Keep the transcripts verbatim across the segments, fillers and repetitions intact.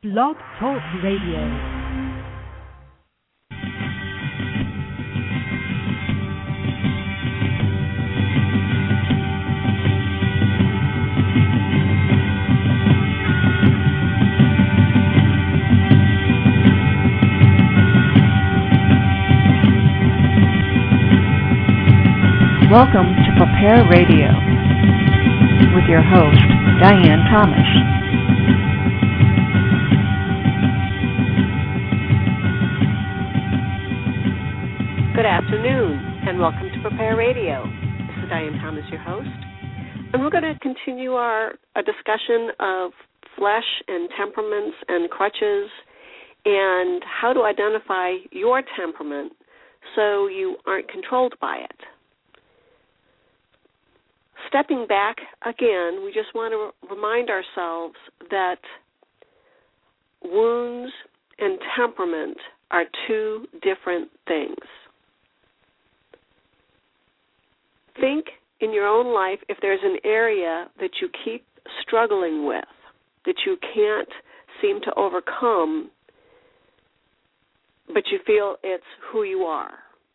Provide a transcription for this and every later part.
Blog Talk Radio. Welcome to Prepare Radio with your host, Diane Thomas. Good afternoon, and welcome to Prepare Radio. This is Diane Thomas, your host, and we're going to continue our a discussion of flesh and temperaments and crutches and how to identify your temperament so you aren't controlled by it. Stepping back again, we just want to remind ourselves that wounds and temperament are two different things. Think in your own life if there's an area that you keep struggling with, that you can't seem to overcome, but you feel it's who you are.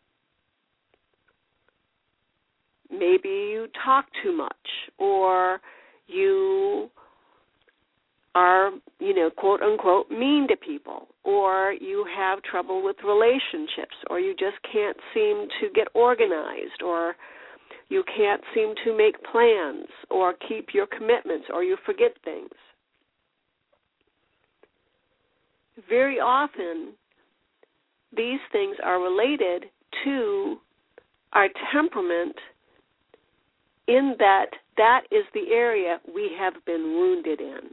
Maybe you talk too much, or you are, you know, quote unquote, mean to people, or you have trouble with relationships, or you just can't seem to get organized, or you can't seem to make plans, or keep your commitments, or you forget things. Very often, these things are related to our temperament, in that that is the area we have been wounded in.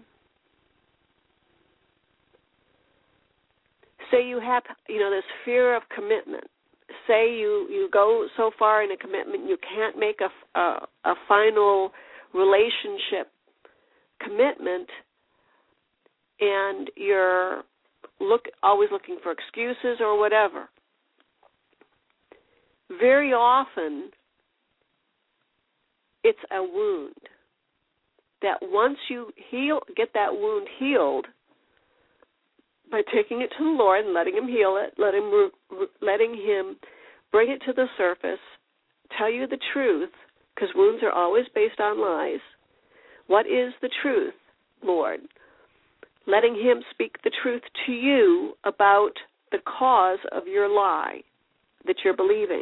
Say you have, you know, this fear of commitment. Say you, you go so far in a commitment you can't make a, a, a final relationship commitment, and you're look always looking for excuses or whatever. Very often, it's a wound that once you heal, get that wound healed by taking it to the Lord and letting Him heal it, let him, letting Him bring it to the surface, tell you the truth, because wounds are always based on lies. What is the truth, Lord? Letting Him speak the truth to you about the cause of your lie that you're believing.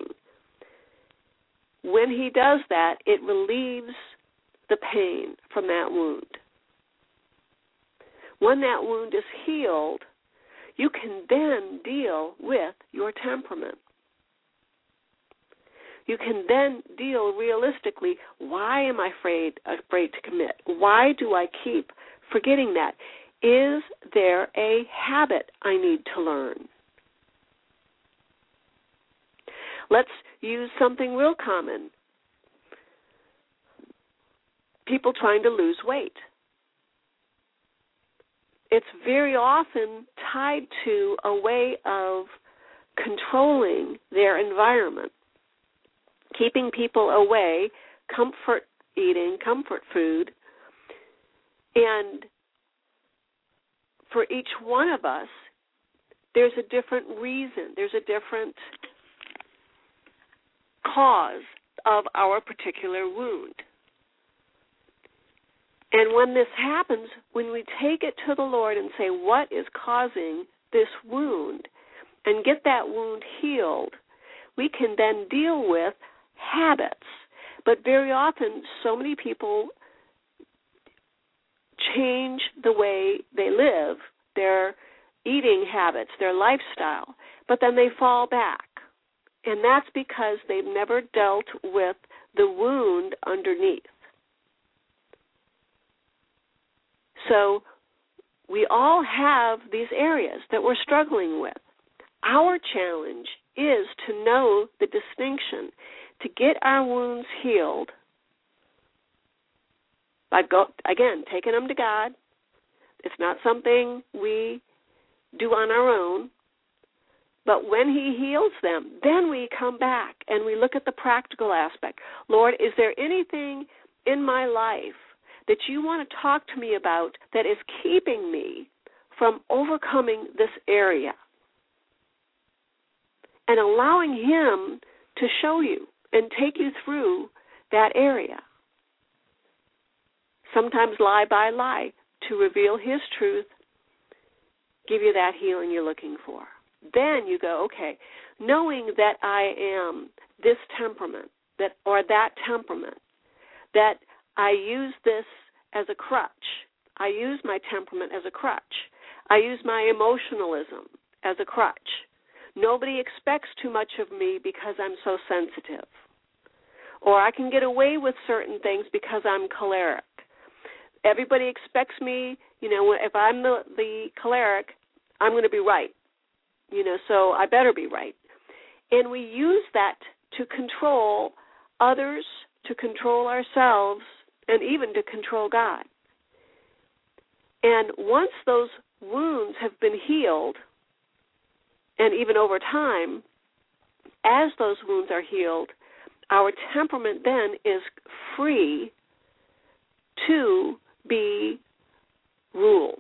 When He does that, it relieves the pain from that wound. When that wound is healed, you can then deal with your temperament. You can then deal realistically, why am I afraid, afraid to commit? Why do I keep forgetting that? Is there a habit I need to learn? Let's use something real common. People trying to lose weight. It's very often tied to a way of controlling their environment, keeping people away, comfort eating, comfort food. And for each one of us, there's a different reason, there's a different cause of our particular wound. And when this happens, when we take it to the Lord and say, what is causing this wound, and get that wound healed, we can then deal with habits. But very often, so many people change the way they live, their eating habits, their lifestyle, but then they fall back. And that's because they've never dealt with the wound underneath. So we all have these areas that we're struggling with. Our challenge is to know the distinction, to get our wounds healed by, go, again, taking them to God. It's not something we do on our own. But when He heals them, then we come back and we look at the practical aspect. Lord, is there anything in my life that you want to talk to me about that is keeping me from overcoming this area and allowing him to show you and take you through that area. Sometimes lie by lie to reveal his truth, give you that healing you're looking for. Then you go, okay, knowing that I am this temperament, that or that temperament, that I use this as a crutch. I use my temperament as a crutch. I use my emotionalism as a crutch. Nobody expects too much of me because I'm so sensitive. Or I can get away with certain things because I'm choleric. Everybody expects me, you know, if I'm the, the choleric, I'm going to be right. You know, so I better be right. And we use that to control others, to control ourselves, and even to control God. And once those wounds have been healed, and even over time, as those wounds are healed, our temperament then is free to be ruled.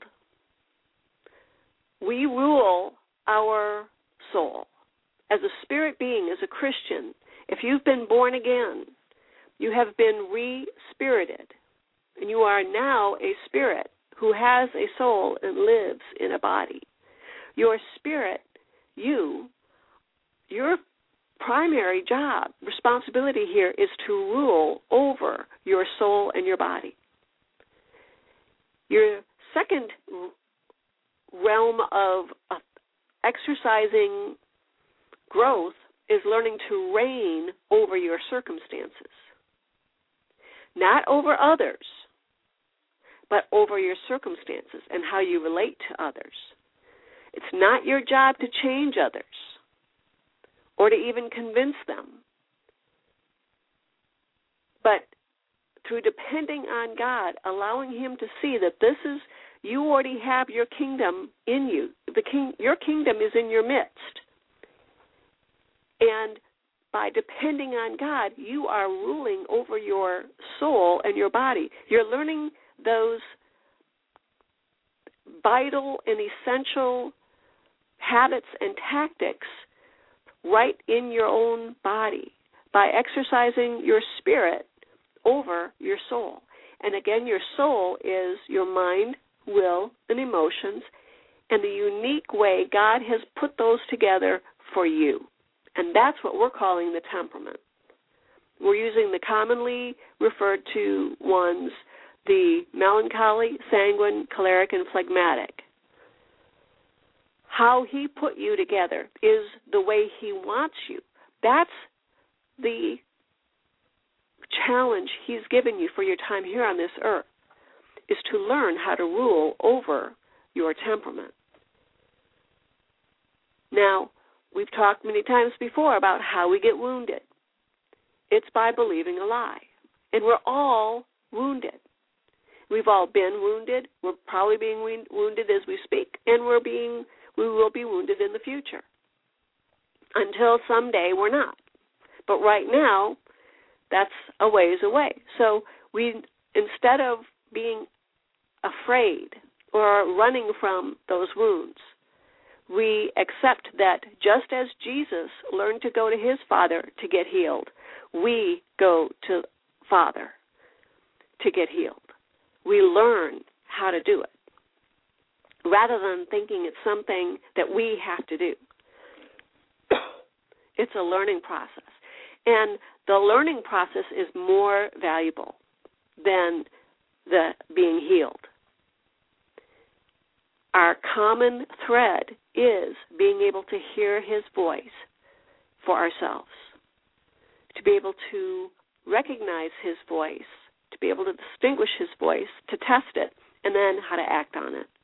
We rule our soul. As a spirit being, as a Christian, if you've been born again, you have been re-spirited, and you are now a spirit who has a soul and lives in a body. Your spirit, you, your primary job, responsibility here is to rule over your soul and your body. Your second realm of uh, exercising growth is learning to reign over your circumstances. Not over others, but over your circumstances and how you relate to others. It's not your job to change others or to even convince them. But through depending on God, allowing him to see that this is, you already have your kingdom in you. The king, your kingdom is in your midst. And by depending on God, you are ruling over your soul and your body. You're learning those vital and essential habits and tactics right in your own body by exercising your spirit over your soul. And again, your soul is your mind, will, and emotions, and the unique way God has put those together for you. And that's what we're calling the temperament. We're using the commonly referred to ones, the melancholy, sanguine, choleric, and phlegmatic. How he put you together is the way he wants you. That's the challenge he's given you for your time here on this earth, is to learn how to rule over your temperament. Now, we've talked many times before about how we get wounded. It's by believing a lie. And we're all wounded. We've all been wounded. We're probably being wounded as we speak, and we're being, we will be wounded in the future. Until someday we're not. But right now, that's a ways away. So we, instead of being afraid or running from those wounds, we accept that just as Jesus learned to go to his Father to get healed, we go to Father to get healed. We learn how to do it rather than thinking it's something that we have to do. It's a learning process. And the learning process is more valuable than the being healed. Our common thread is being able to hear his voice for ourselves, to be able to recognize his voice, to be able to distinguish his voice, to test it, and then how to act on it.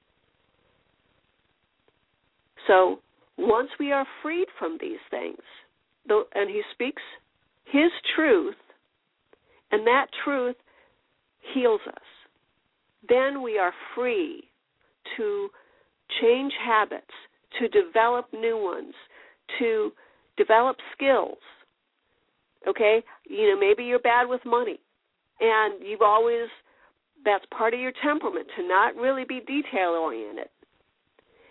So once we are freed from these things, and he speaks his truth, and that truth heals us, then we are free to change habits, to develop new ones, to develop skills. Okay? You know, maybe you're bad with money, and you've always, that's part of your temperament, to not really be detail-oriented.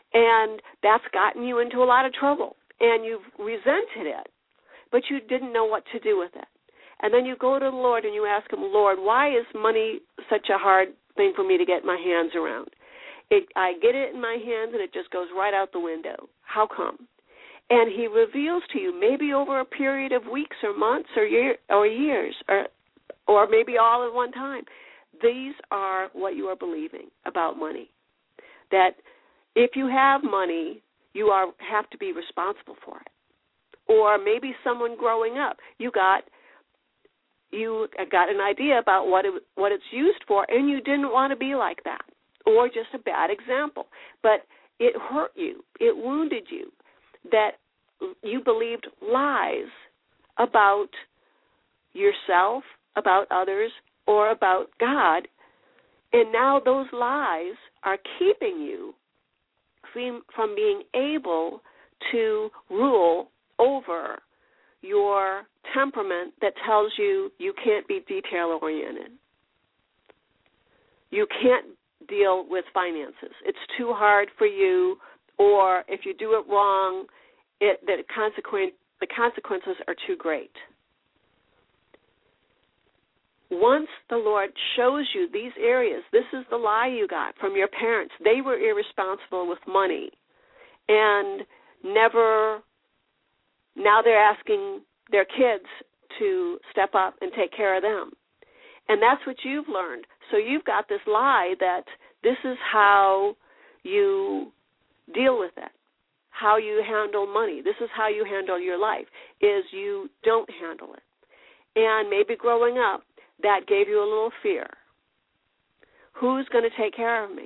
And that's gotten you into a lot of trouble, and you've resented it, but you didn't know what to do with it. And then you go to the Lord and you ask him, Lord, why is money such a hard thing for me to get my hands around? It, I get it in my hands and it just goes right out the window. How come? And he reveals to you, maybe over a period of weeks or months or year, or years, or or maybe all at one time, these are what you are believing about money. That if you have money, you are have to be responsible for it. Or maybe someone growing up, you got you got an idea about what it, what it's used for, and you didn't want to be like that. Or just a bad example. But it hurt you. It wounded you. That you believed lies about yourself, about others, or about God, and now those lies are keeping you from being able to rule over your temperament that tells you you can't be detail-oriented. You can't deal with finances. It's too hard for you, or if you do it wrong, it, that consequent, the consequences are too great. Once the Lord shows you these areas, this is the lie you got from your parents. They were irresponsible with money and never, now they're asking their kids to step up and take care of them. And that's what you've learned. So you've got this lie that this is how you deal with it, how you handle money. This is how you handle your life, is you don't handle it. And maybe growing up, that gave you a little fear. Who's going to take care of me?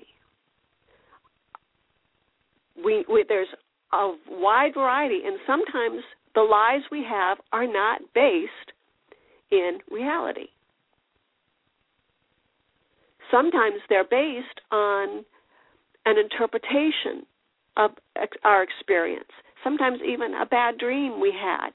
We, we there's a wide variety, and sometimes the lies we have are not based in reality. Sometimes they're based on an interpretation of our experience, sometimes even a bad dream we had.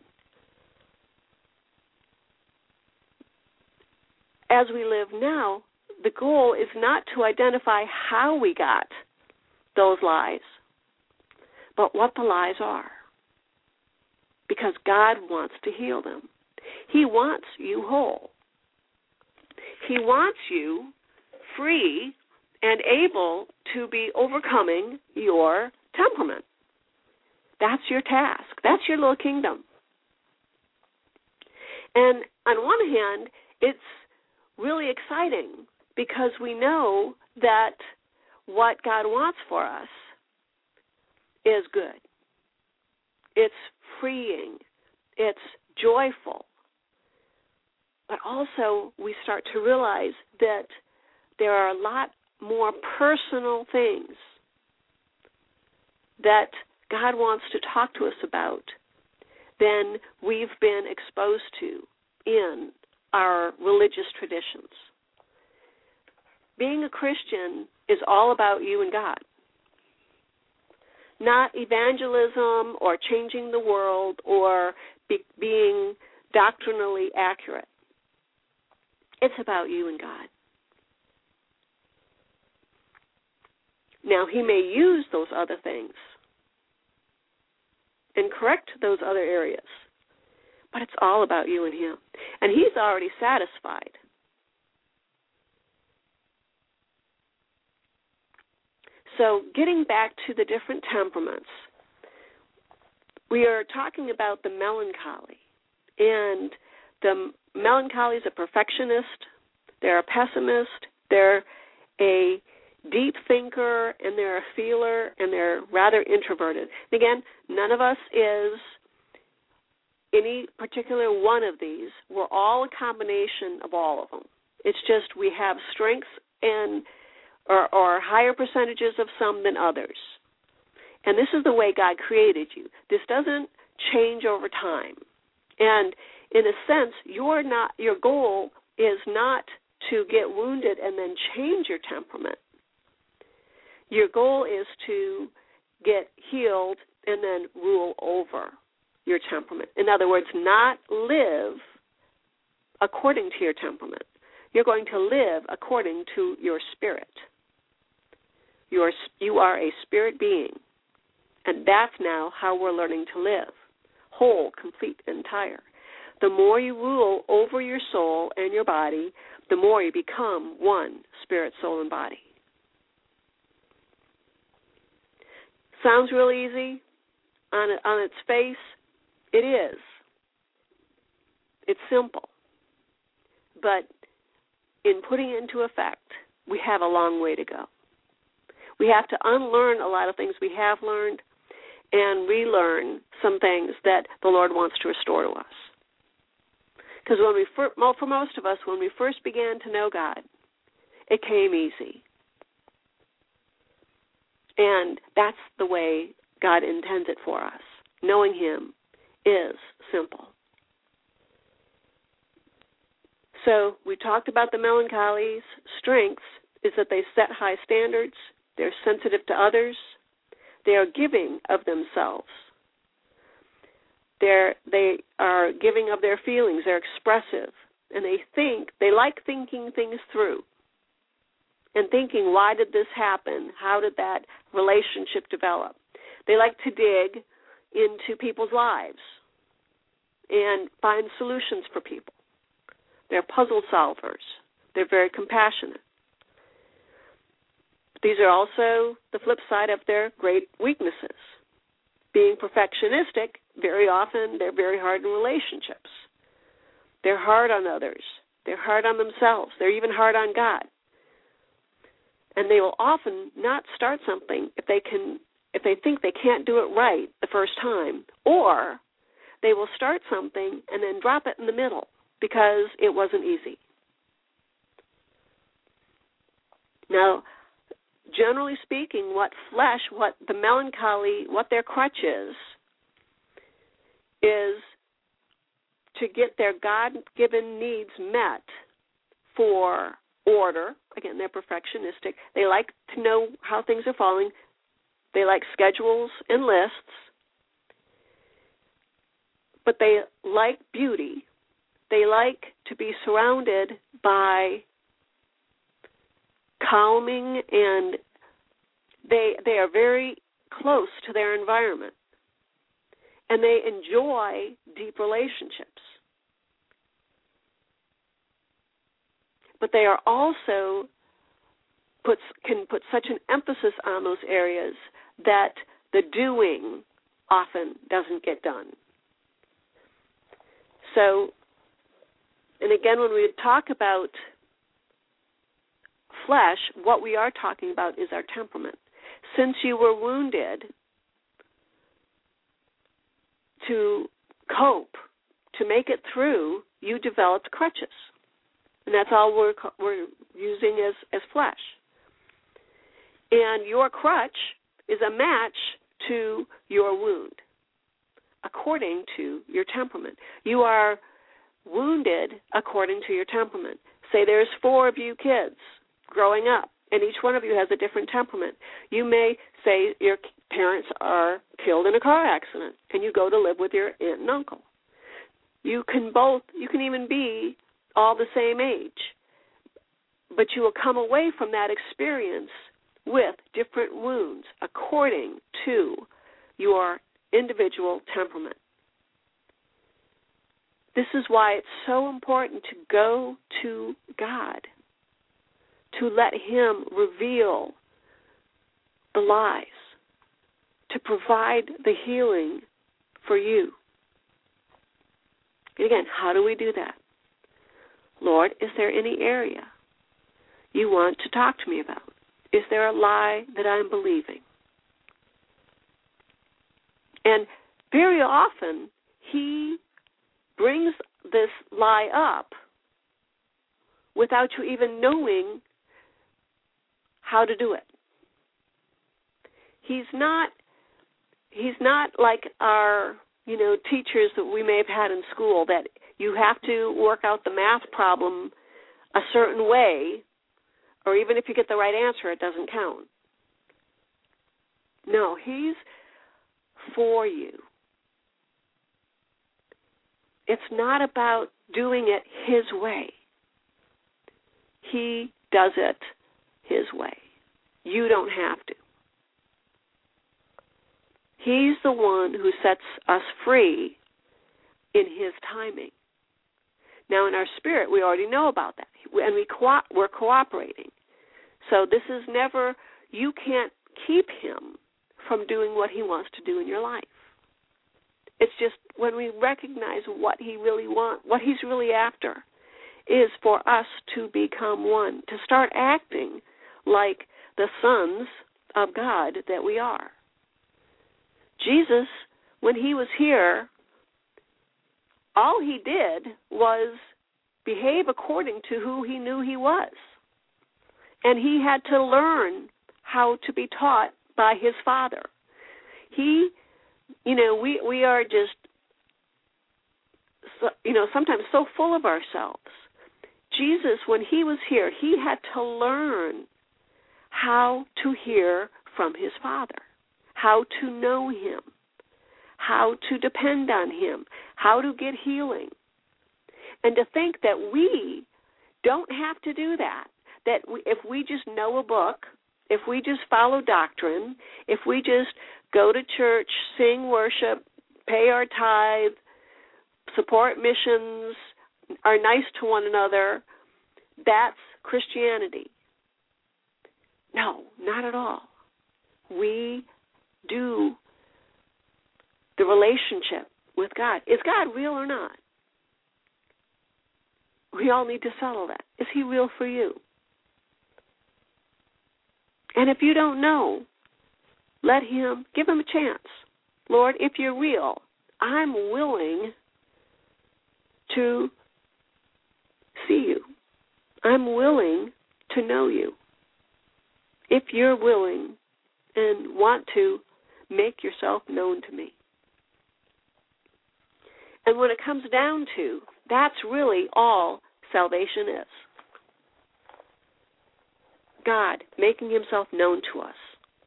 As we live now, the goal is not to identify how we got those lies, but what the lies are. Because God wants to heal them. He wants you whole. He wants you free and able to be overcoming your temperament. That's your task. That's your little kingdom. And on one hand, it's really exciting because we know that what God wants for us is good. It's freeing. It's joyful. But also we start to realize that there are a lot more personal things that God wants to talk to us about than we've been exposed to in our religious traditions. Being a Christian is all about you and God. Not evangelism or changing the world or be, being doctrinally accurate. It's about you and God. Now, he may use those other things and correct those other areas, but it's all about you and him. And he's already satisfied. So getting back to the different temperaments, we are talking about the melancholy. And the melancholy is a perfectionist, they're a pessimist, they're a deep thinker, and they're a feeler, and they're rather introverted. And again, none of us is any particular one of these. We're all a combination of all of them. It's just we have strengths and or, or higher percentages of some than others. And this is the way God created you. This doesn't change over time. And in a sense, you're not, your goal is not to get wounded and then change your temperament. Your goal is to get healed and then rule over your temperament. In other words, not live according to your temperament. You're going to live according to your spirit. You're, you are a spirit being. And that's now how we're learning to live, whole, complete, entire. The more you rule over your soul and your body, the more you become one, spirit, soul, and body. Sounds really easy. On, on its face, it is. It's simple. But in putting it into effect, we have a long way to go. We have to unlearn a lot of things we have learned and relearn some things that the Lord wants to restore to us. Because when we, for most of us, when we first began to know God, it came easy. And that's the way God intends it for us. Knowing Him is simple. So we talked about the melancholy's strengths is that they set high standards, they're sensitive to others, they are giving of themselves. They're, they are giving of their feelings, they're expressive, and they think, they like thinking things through and thinking, why did this happen? How did that relationship develop? They like to dig into people's lives and find solutions for people. They're puzzle solvers. They're very compassionate. These are also the flip side of their great weaknesses. Being perfectionistic, very often they're very hard in relationships. They're hard on others. They're hard on themselves. They're even hard on God. And they will often not start something if they can, if they think they can't do it right the first time, or they will start something and then drop it in the middle because it wasn't easy. Now, generally speaking, what flesh, what the melancholy, what their crutch is, is to get their God-given needs met for order. Again, they're perfectionistic. They like to know how things are falling. They like schedules and lists. But they like beauty. They like to be surrounded by calming, and they they are very close to their environment. And they enjoy deep relationships. But they are also puts can put such an emphasis on those areas that the doing often doesn't get done. So, and again, when we talk about flesh, what we are talking about is our temperament. Since you were wounded, to cope, to make it through, you developed crutches. And that's all we're we're using as, as flesh. And your crutch is a match to your wound, according to your temperament. You are wounded according to your temperament. Say there's four of you kids growing up, and each one of you has a different temperament. You may say your parents are killed in a car accident, and you go to live with your aunt and uncle. You can both, you can even be all the same age, but you will come away from that experience with different wounds according to your individual temperament. This is why it's so important to go to God, to let Him reveal the lies, to provide the healing for you. And again, how do we do that? Lord, is there any area you want to talk to me about? Is there a lie that I'm believing? And very often, He brings this lie up without you even knowing how to do it. He's not he's not like our, you know, teachers that we may have had in school, that you have to work out the math problem a certain way, or even if you get the right answer, it doesn't count. No, He's for you. It's not about doing it His way. He does it His way. You don't have to. He's the one who sets us free in His timing. Now, in our spirit, we already know about that, and we co- we're cooperating. So this is never, you can't keep Him from doing what He wants to do in your life. It's just when we recognize what He really wants, what He's really after, is for us to become one, to start acting like the sons of God that we are. Jesus, when He was here, all He did was behave according to who He knew He was. And He had to learn how to be taught by His Father. He, you know, we, we are just, so, you know, sometimes so full of ourselves. Jesus, when He was here, He had to learn how to hear from His Father, how to know Him, how to depend on Him, how to get healing. And to think that we don't have to do that, that we, if we just know a book, if we just follow doctrine, if we just go to church, sing, worship, pay our tithe, support missions, are nice to one another, that's Christianity. No, not at all. We do the relationship with God. Is God real or not? We all need to settle that. Is He real for you? And if you don't know, let Him, give Him a chance. Lord, if You're real, I'm willing to see You. I'm willing to know You. If You're willing and want to make Yourself known to me. And when it comes down to, that's really all salvation is. God making Himself known to us.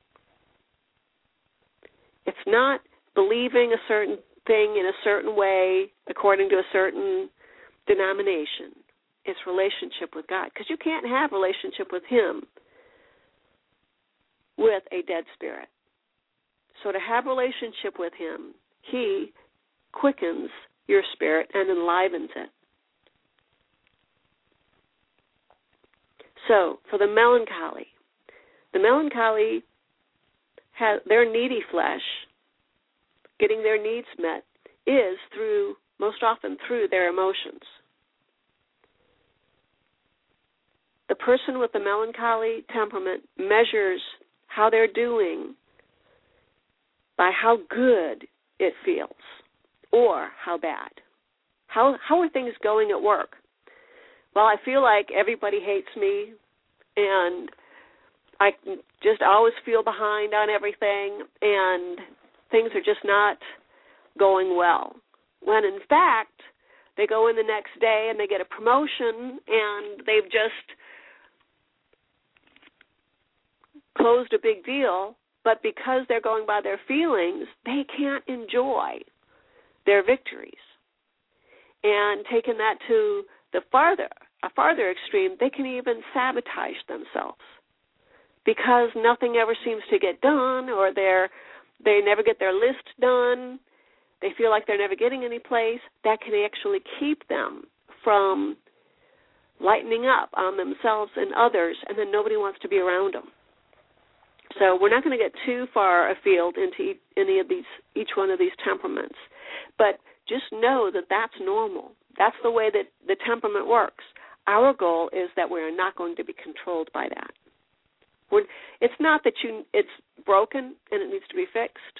It's not believing a certain thing in a certain way according to a certain denomination. It's relationship with God. Because you can't have relationship with Him with a dead spirit. So to have relationship with Him, He quickens your spirit and enlivens it. So, for the melancholy, the melancholy, has, their needy flesh, getting their needs met, is through, most often through their emotions. The person with the melancholy temperament measures how they're doing by how good it feels or how bad. How how are things going at work? Well, I feel like everybody hates me, and I just always feel behind on everything, and things are just not going well. When, in fact, they go in the next day and they get a promotion, and they've just closed a big deal, but because they're going by their feelings, they can't enjoy their victories. And taking that to the farther, a farther extreme, they can even sabotage themselves because nothing ever seems to get done, or they're, they never get their list done. They feel like they're never getting any place. That can actually keep them from lightening up on themselves and others, and then nobody wants to be around them. So we're not going to get too far afield into any of these, each one of these temperaments, but just know that that's normal. That's the way that the temperament works. Our goal is that we are not going to be controlled by that. We're, it's not that you it's broken and it needs to be fixed.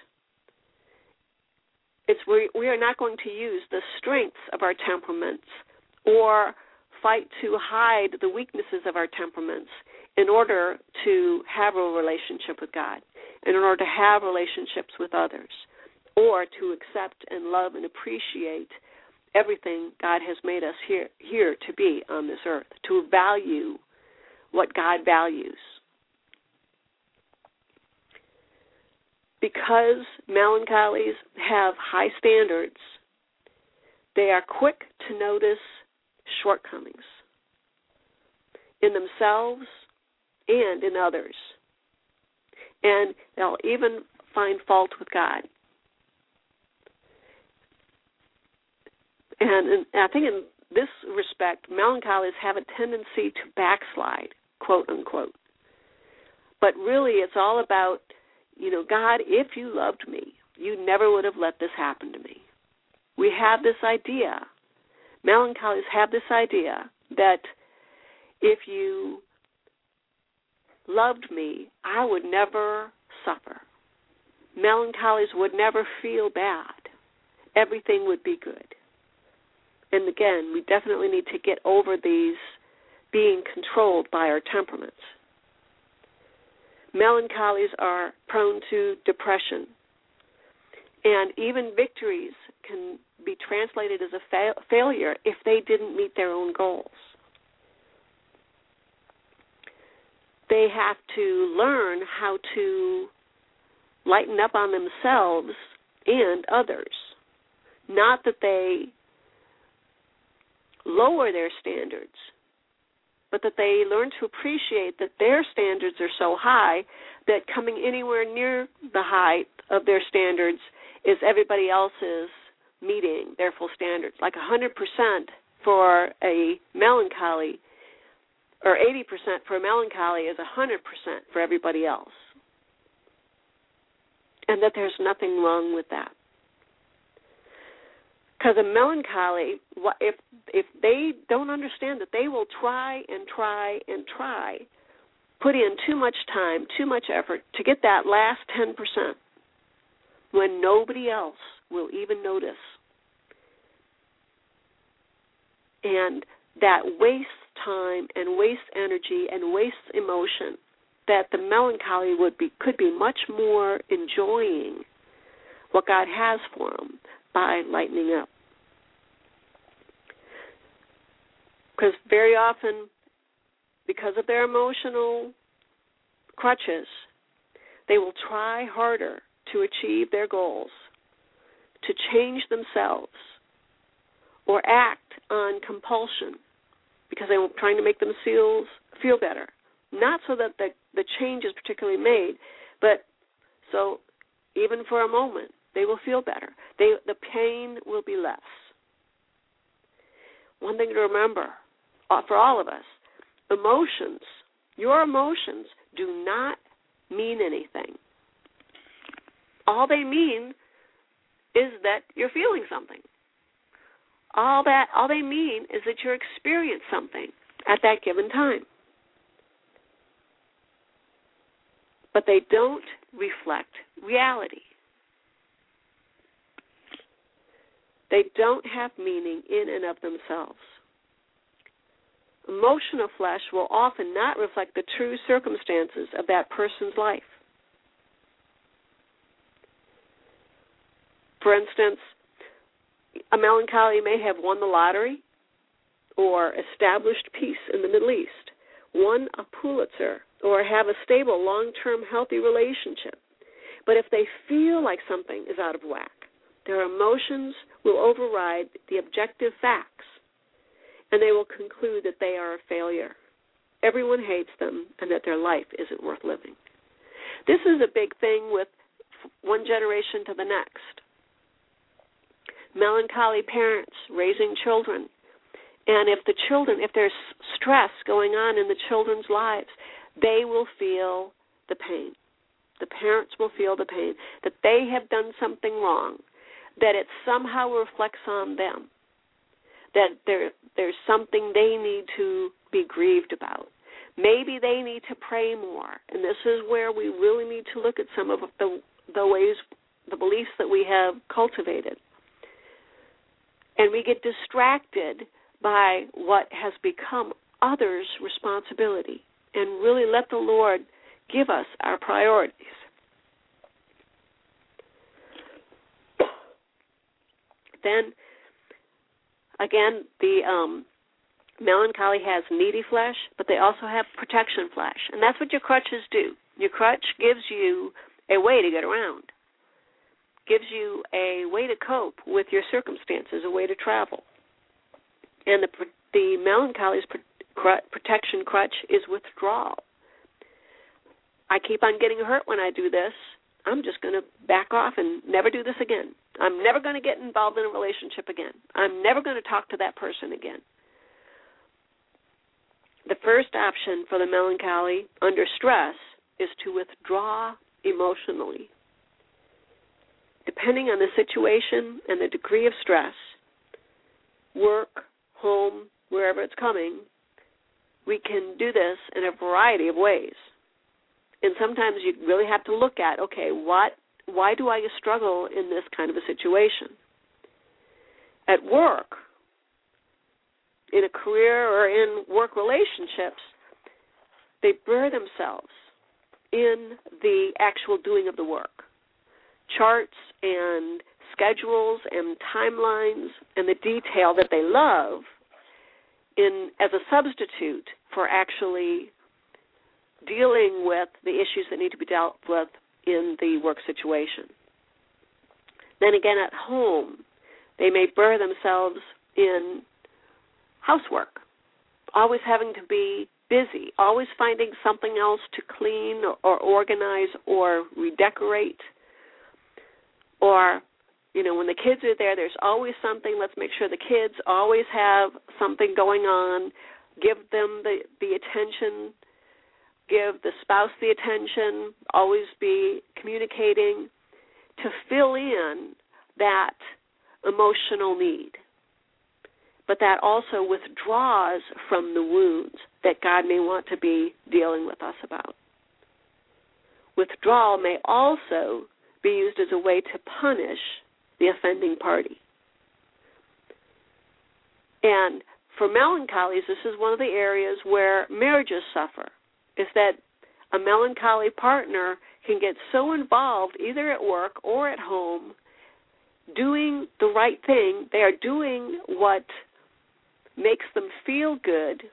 It's we, we are not going to use the strengths of our temperaments or fight to hide the weaknesses of our temperaments in order to have a relationship with God, in order to have relationships with others, or to accept and love and appreciate everything God has made us here, here to be on this earth, to value what God values. Because melancholies have high standards, they are quick to notice shortcomings in themselves and in others. And they'll even find fault with God. And, and I think in this respect, melancholies have a tendency to backslide, quote unquote. But really, it's all about, you know, God, if you loved me, you never would have let this happen to me. We have this idea, melancholies have this idea that if you loved me, I would never suffer. Melancholies would never feel bad. Everything would be good. And again, we definitely need to get over these being controlled by our temperaments. Melancholies are prone to depression. And even victories can be translated as a fa- failure if they didn't meet their own goals. They have to learn how to lighten up on themselves and others. Not that they lower their standards, but that they learn to appreciate that their standards are so high that coming anywhere near the height of their standards is everybody else's meeting their full standards. Like one hundred percent for a melancholy, or eighty percent for a melancholy is one hundred percent for everybody else. And that there's nothing wrong with that. Because a melancholy, if if they don't understand that, they will try and try and try, put in too much time, too much effort to get that last ten percent when nobody else will even notice. And that wastes time and wastes energy and wastes emotion that the melancholy would be could be much more enjoying what God has for them by lightening up. Because very often, because of their emotional crutches, they will try harder to achieve their goals, to change themselves, or act on compulsion because they were trying to make them feel, feel better. Not so that the, the change is particularly made, but so even for a moment, they will feel better. They, the pain will be less. One thing to remember, uh, for all of us, emotions, your emotions do not mean anything. All they mean is that you're feeling something. All that, all they mean is that you're experiencing something at that given time. But they don't reflect reality. They don't have meaning in and of themselves. Emotional flesh will often not reflect the true circumstances of that person's life. For instance, a melancholy may have won the lottery or established peace in the Middle East, won a Pulitzer, or have a stable, long-term, healthy relationship. But if they feel like something is out of whack, their emotions will override the objective facts, and they will conclude that they are a failure. Everyone hates them, and that their life isn't worth living. This is a big thing with one generation to the next. Melancholy parents raising children, and if the children, if there's stress going on in the children's lives, they will feel the pain. The parents will feel the pain, that they have done something wrong, that it somehow reflects on them, that there, there's something they need to be grieved about. Maybe they need to pray more, and this is where we really need to look at some of the, the ways, the beliefs that we have cultivated. And we get distracted by what has become others' responsibility, and really let the Lord give us our priorities. Then, again, the um, melancholy has needy flesh, but they also have protection flesh, and that's what your crutches do. Your crutch gives you a way to get around, gives you a way to cope with your circumstances, a way to travel. And the the melancholy's protection crutch is withdrawal. I keep on getting hurt when I do this, I'm just going to back off and never do this again. I'm never going to get involved in a relationship again. I'm never going to talk to that person again. The first option for the melancholy under stress is to withdraw emotionally. Depending on the situation and the degree of stress, work, home, wherever it's coming, we can do this in a variety of ways. And sometimes you really have to look at, okay, what, why do I struggle in this kind of a situation? At work, in a career or in work relationships, they bury themselves in the actual doing of the work. Charts and schedules and timelines and the detail that they love in as a substitute for actually dealing with the issues that need to be dealt with in the work situation. Then again, at home, they may bury themselves in housework, always having to be busy, always finding something else to clean or, or organize or redecorate. Or, you know, when the kids are there, there's always something. Let's make sure the kids always have something going on. Give them the, the attention. Give the spouse the attention. Always be communicating to fill in that emotional need. But that also withdraws from the wounds that God may want to be dealing with us about. Withdrawal may also be used as a way to punish the offending party. And for melancholies, this is one of the areas where marriages suffer, is that a melancholy partner can get so involved either at work or at home doing the right thing. They are doing what makes them feel good,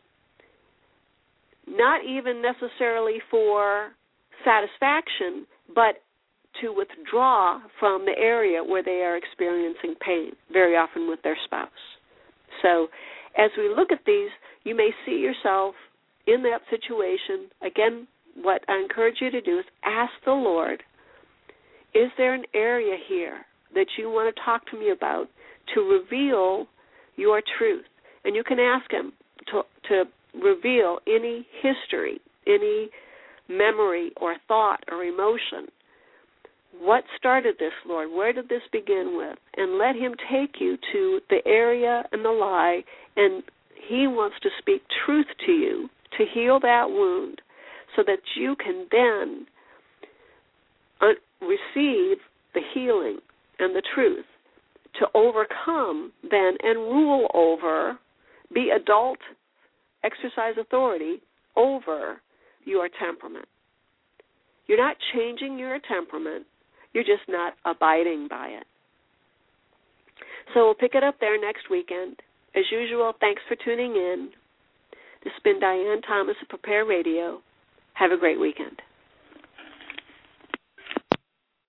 not even necessarily for satisfaction, but to withdraw from the area where they are experiencing pain, very often with their spouse. So as we look at these, you may see yourself in that situation. Again, what I encourage you to do is ask the Lord, is there an area here that you want to talk to me about to reveal your truth? And you can ask him to, to reveal any history, any memory or thought or emotion. What started this, Lord? Where did this begin with? And let him take you to the area and the lie, and he wants to speak truth to you to heal that wound so that you can then uh, receive the healing and the truth to overcome then and rule over, be adult, exercise authority over your temperament. You're not changing your temperament. You're just not abiding by it. So we'll pick it up there next weekend. As usual, thanks for tuning in. This has been Diane Thomas of Prepare Radio. Have a great weekend.